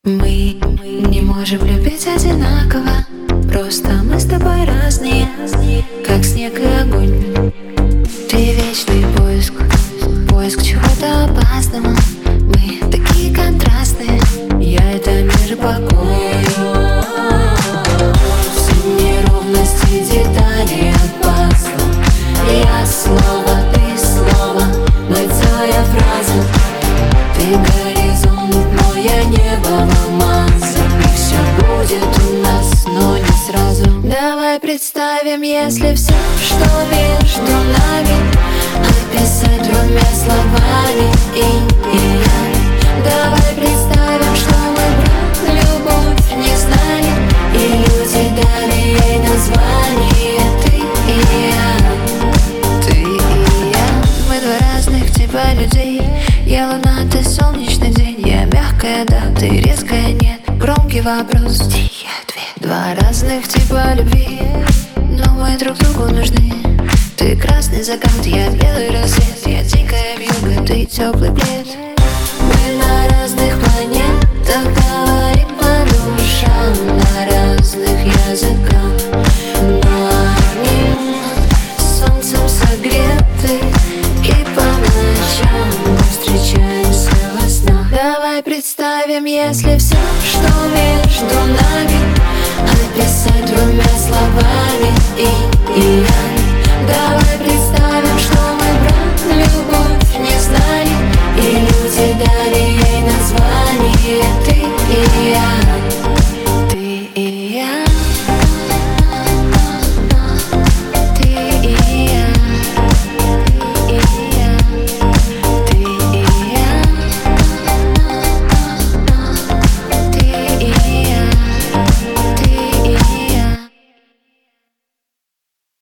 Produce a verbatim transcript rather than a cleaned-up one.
Мы не можем любить одинаково, просто мы с тобой разные, как снег и огонь. Ты вечный поиск, поиск чего-то опасного. Мы такие контрастные, я это мир покой. Все неровности, детали от пазла. Я слово, ты слово, мы целая фраза. Ты горизонт, мой, я небо в алмазах. И все будет у нас, но не сразу. Давай представим, если все, что между нами, описать двумя словами и, и я. Давай представим, что мы про любовь не знали, и люди дали ей название. Ты и я, ты и я. Мы два разных типа людей. Я луна, ты солнечный день. Я мягкая, да, ты резкая, нет. Громкий вопрос, тихий ответ. Два разных типа любви, но мы друг другу нужны. Ты красный закат, я белый рассвет. Я дикая вьюга, ты теплый плед. Мы на разных планетах говорим по душам, на разных языках, но одним солнцем согреты. И по ночам мы встречаемся во снах. Давай представим, если все, что между нами, описать двумя словами и, и я. Давай